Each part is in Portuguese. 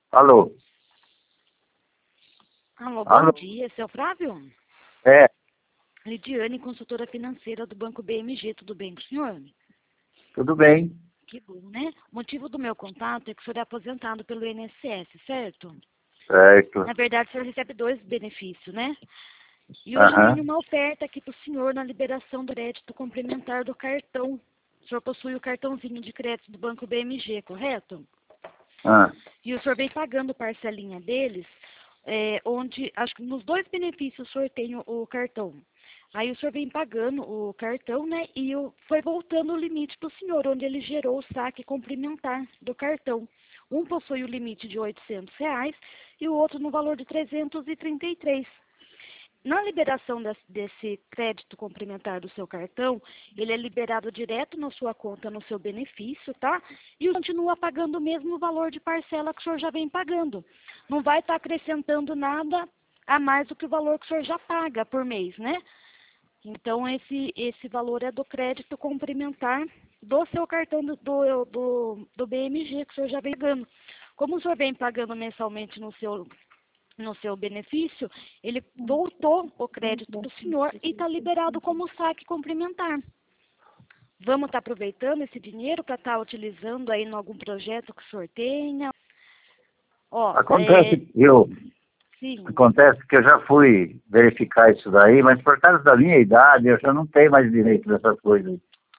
Alô? Alô, bom Alô? dia, seu Flávio? É, Lidiane, consultora financeira do Banco BMG, tudo bem com o senhor? tudo bem. Que bom, né? O motivo do meu contato é que o senhor é aposentado pelo INSS, certo? Certo. Na verdade, o senhor recebe dois benefícios, né? E hoje eu tenho Aham. uma oferta aqui para o senhor na liberação do crédito complementar do cartão. O senhor possui o cartãozinho de crédito do Banco BMG, correto? Ah, E o senhor vem pagando parcelinha deles, onde, acho que nos dois benefícios o senhor tem o cartão. Aí o senhor vem pagando o cartão, né, e foi voltando o limite para o senhor, onde ele gerou o saque complementar do cartão. Um possui o limite de R$ 800 e o outro no valor de 333. Na liberação desse crédito complementar do seu cartão, ele é liberado direto na sua conta, no seu benefício, tá? E continua pagando o mesmo valor de parcela que o senhor já vem pagando. Não vai estar acrescentando nada a mais do que o valor que o senhor já paga por mês, né? Então, esse valor é do crédito complementar do seu cartão do BMG, que o senhor já vem pagando. Como o senhor vem pagando mensalmente no seu benefício, ele voltou o crédito para o senhor e está liberado como saque complementar. Vamos estar aproveitando esse dinheiro para estar utilizando aí em algum projeto que o senhor tenha. Ó, acontece que eu, sim. acontece que eu já fui verificar isso daí, mas por causa da minha idade, eu já não tenho mais direito dessas coisas.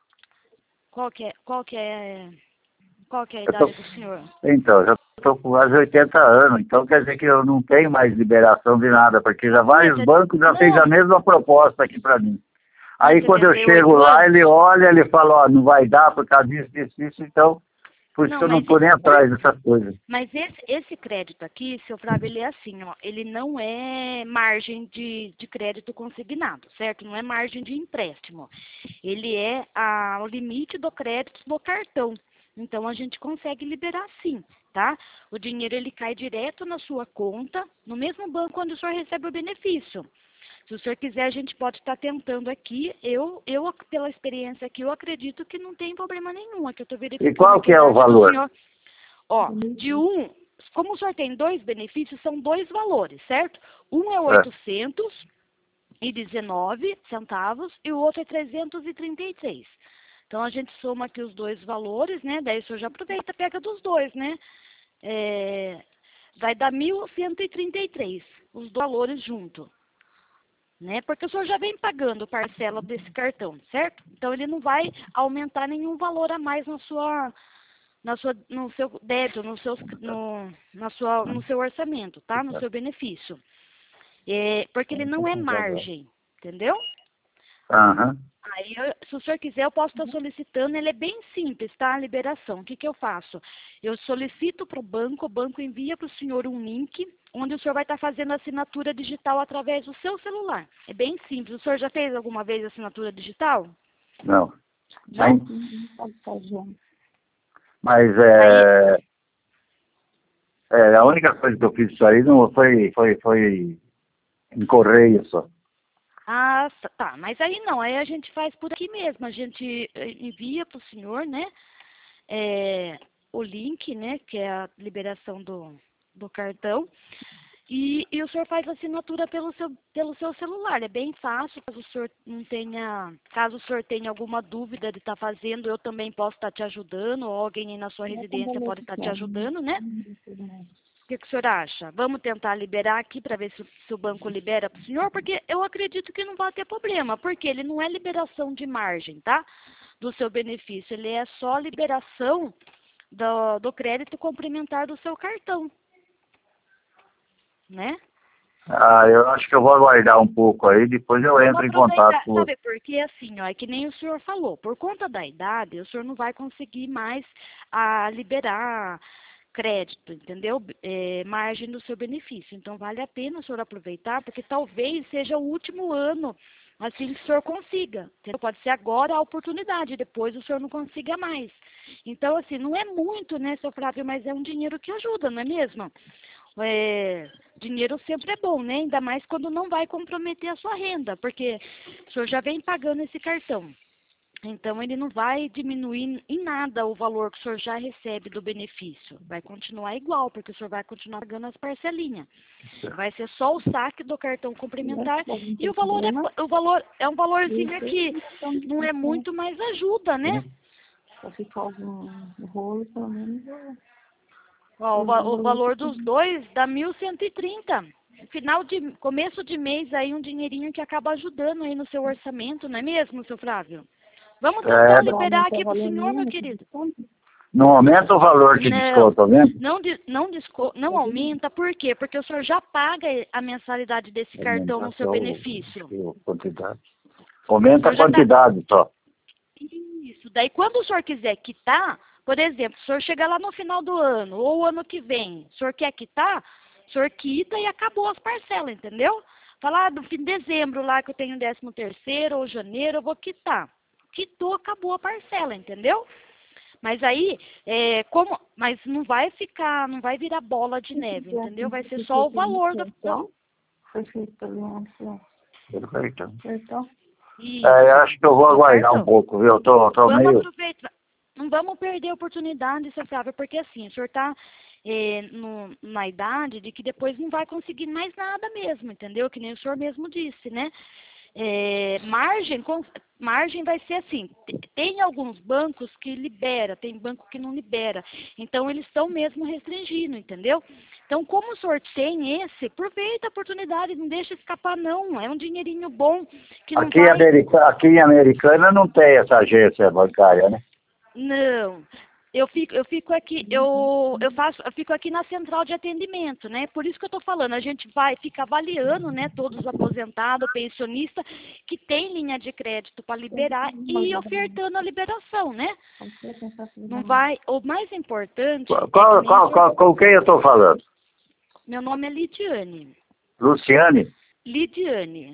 Qual que é a Eu tô, idade do senhor? então, eu já estou com quase 80 anos, então quer dizer que eu não tenho mais liberação de nada, porque já Mas, vários bancos já fez a não, mesma proposta aqui para mim. em Aí quando eu chego 78 lá, anos? ele olha, ele fala, ó, não vai dar por causa disso, disso, isso, então, por isso Não, que eu não estou nem atrás dessas coisas. mas esse crédito aqui, seu Flávio, ele é assim, ó, ele não é margem de crédito consignado, certo? Não é margem de empréstimo. Ele é o limite do crédito do cartão. Então, a gente consegue liberar sim, tá? O dinheiro, ele cai direto na sua conta, no mesmo banco onde o senhor recebe o benefício. Se o senhor quiser, a gente pode estar tentando aqui. Pela experiência aqui, eu acredito que não tem problema nenhum. Aqui eu estou E verificando qual aqui que a é o idade do valor? senhor. Ó, como o senhor tem dois benefícios, são dois valores, certo? Um é É. 819 centavos e o outro é 333. Então, a gente soma aqui os dois valores, né? Daí o senhor já aproveita, pega dos dois, né? Vai dar 1.133, os valores juntos, né? Porque o senhor já vem pagando parcela desse cartão, certo? Então, ele não vai aumentar nenhum valor a mais no seu débito, no seu orçamento, tá? No seu benefício. Porque ele não é margem, entendeu? Aham. Aí, se o senhor quiser, eu posso estar solicitando, ele é bem simples, tá? A liberação. O que que eu faço? Eu solicito para o banco envia para o senhor um link, onde o senhor vai estar fazendo a assinatura digital através do seu celular. É bem simples. O senhor já fez alguma vez assinatura digital? Não. Não? Mas Aí, a única coisa que eu fiz isso aí não foi em correio só. tá. Mas aí não, aí a gente faz por aqui mesmo. A gente envia para o senhor, né? O link, né? Que é a liberação do cartão. E o senhor faz a assinatura pelo seu celular. É bem fácil, caso o senhor tenha alguma dúvida de estar fazendo, eu também posso estar te ajudando, ou alguém aí na sua residência pode estar te ajudando, né? O que o senhor acha? Vamos tentar liberar aqui para ver se o banco libera para o senhor, porque eu acredito que não vai ter problema, porque ele não é liberação de margem, tá? Do seu benefício, ele é só liberação do crédito complementar do seu cartão, né? Ah, eu acho que eu vou aguardar um pouco aí, depois eu Vamos entro em contato aproveitar, com você. sabe por quê? Assim, ó, é que nem o senhor falou, por conta da idade, o senhor não vai conseguir mais liberar crédito, entendeu? Margem do seu benefício. Então, vale a pena o senhor aproveitar, porque talvez seja o último ano, assim, que o senhor consiga. Entendeu? Pode ser agora a oportunidade, depois o senhor não consiga mais. Então, assim, não é muito, né, seu Flávio, mas é um dinheiro que ajuda, não é mesmo? Dinheiro sempre é bom, né? Ainda mais quando não vai comprometer a sua renda, porque o senhor já vem pagando esse cartão. Então, ele não vai diminuir em nada o valor que o senhor já recebe do benefício. Vai continuar igual, porque o senhor vai continuar pagando as parcelinhas. Vai ser só o saque do cartão complementar. E o valor é um valorzinho que não é muito, mas ajuda, né? Se ficar algum rolo, pelo menos... Ó, o valor dos dois dá 1.130. Começo de mês aí, um dinheirinho que acaba ajudando aí no seu orçamento, não é mesmo, seu Flávio? Vamos tentar liberar aqui pro senhor, meu querido. Não aumenta o valor de desconto, aumenta? Não aumenta, por quê? Porque o senhor já paga a mensalidade desse cartão no seu benefício. Quantidade. Aumenta a quantidade só. Isso. Daí, quando o senhor quiser quitar, por exemplo, o senhor chegar lá no final do ano, ou ano que vem, o senhor quer quitar, o senhor quita e acabou as parcelas, entendeu? Falar no fim de dezembro lá que eu tenho 13º, ou janeiro, eu vou quitar. Quitou, acabou a parcela, entendeu? Mas aí, mas não vai virar bola de neve, entendeu? Vai ser só o valor do... Foi feito pelo cartão. Isso. Eu acho que eu vou aguardar um pouco, viu? Eu tô meio... Aproveitar. Não vamos perder a oportunidade, seu Flávio, porque assim, o senhor está na idade de que depois não vai conseguir mais nada mesmo, entendeu? Que nem o senhor mesmo disse, né? Margem vai ser assim, tem alguns bancos que libera, tem banco que não libera, então eles estão mesmo restringindo, entendeu? Então, como o senhor tem esse, aproveita a oportunidade, não deixa escapar não, é um dinheirinho bom que não aqui em Americana não tem essa agência bancária, né? Não. Eu fico aqui na central de atendimento, né? Por isso que eu estou falando, a gente fica avaliando, né, todos os aposentados, pensionistas, que tem linha de crédito para liberar e ofertando a liberação, né? Não vai, o mais importante... Com quem eu estou falando? Meu nome é Lidiane. Luciane? Lidiane.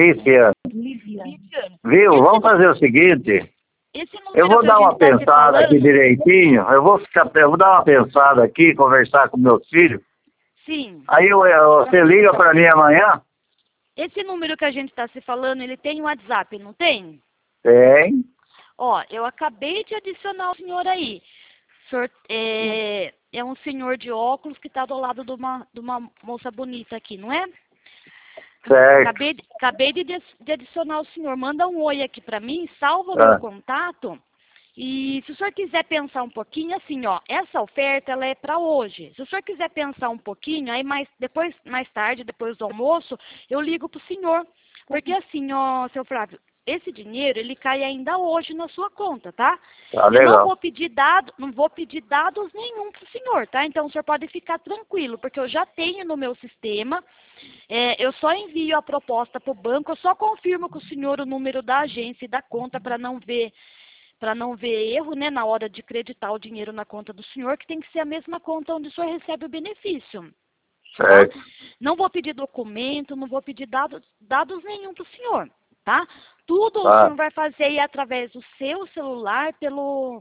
Viu? Vamos fazer o seguinte... Eu vou dar uma pensada aqui direitinho, eu vou dar uma pensada aqui, conversar com meus filhos. Sim. Aí você liga para mim amanhã? Esse número que a gente está se falando, ele tem WhatsApp, não tem? Tem. Ó, eu acabei de adicionar o senhor aí. O senhor é um senhor de óculos que está do lado de uma moça bonita aqui, não é? Certo. Acabei de adicionar o senhor. Manda um oi aqui para mim, salva o meu contato. E se o senhor quiser pensar um pouquinho, assim, ó, essa oferta ela é para hoje. Se o senhor quiser pensar um pouquinho, aí mais tarde, depois do almoço, eu ligo pro senhor. Porque assim, ó, seu Flávio, esse dinheiro, ele cai ainda hoje na sua conta, tá? Tá legal. Eu não vou pedir dados nenhum pro senhor, tá? Então o senhor pode ficar tranquilo, porque eu já tenho no meu sistema. Eu só envio a proposta pro banco, eu só confirmo com o senhor o número da agência e da conta para não ver erro, né, na hora de acreditar o dinheiro na conta do senhor, que tem que ser a mesma conta onde o senhor recebe o benefício. Certo. Tá? Não vou pedir documento, não vou pedir dados nenhum pro senhor, tá? Tudo o senhor vai fazer aí através do seu celular, pelo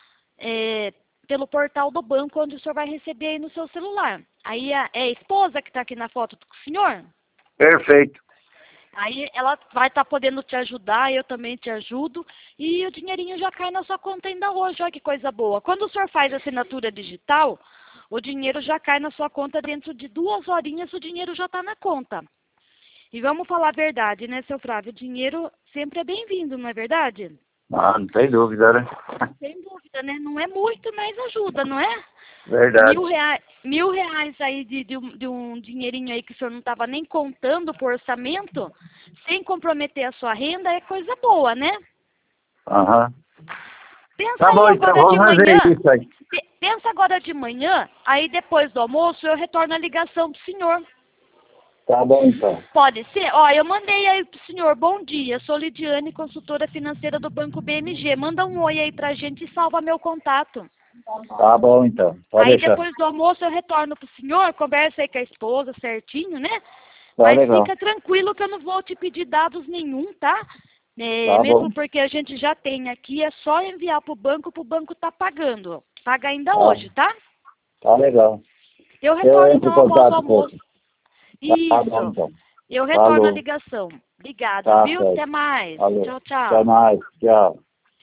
portal do banco, onde o senhor vai receber aí no seu celular. Aí é a esposa que está aqui na foto do senhor? Perfeito. Aí ela vai estar podendo te ajudar, eu também te ajudo, e o dinheirinho já cai na sua conta ainda hoje, olha que coisa boa. Quando o senhor faz a assinatura digital, o dinheiro já cai na sua conta dentro de 2 horinhas, o dinheiro já está na conta. E vamos falar a verdade, né, seu Flávio? O dinheiro sempre é bem-vindo, não é verdade? Não tem dúvida, né? Sem dúvida, né? Não é muito, mas ajuda, não é? Verdade. R$1.000 aí de um dinheirinho aí que o senhor não estava nem contando por orçamento, sem comprometer a sua renda, é coisa boa, né? Aham. Pensa Tá bom, então vamos fazer isso aí. Pensa agora de manhã, aí depois do almoço eu retorno a ligação pro senhor. Tá bom, então. Pode ser? Ó, eu mandei aí pro senhor, bom dia, sou Lidiane, consultora financeira do Banco BMG. Manda um oi aí pra gente e salva meu contato. Tá bom, então. Pode aí deixar. Depois do almoço eu retorno pro senhor, conversa aí com a esposa certinho, né? Tá Mas legal. fica tranquilo que eu não vou te pedir dados nenhum, tá? Tá mesmo bom. porque a gente já tem aqui, é só enviar pro banco tá pagando. Paga ainda hoje, tá? Tá legal. Eu retorno então após o almoço. Tá bom, Isso. então. Eu retorno Falou. a ligação. Obrigada, Tá viu? certo. Até mais. Falou. Tchau, tchau. Até mais. Tchau.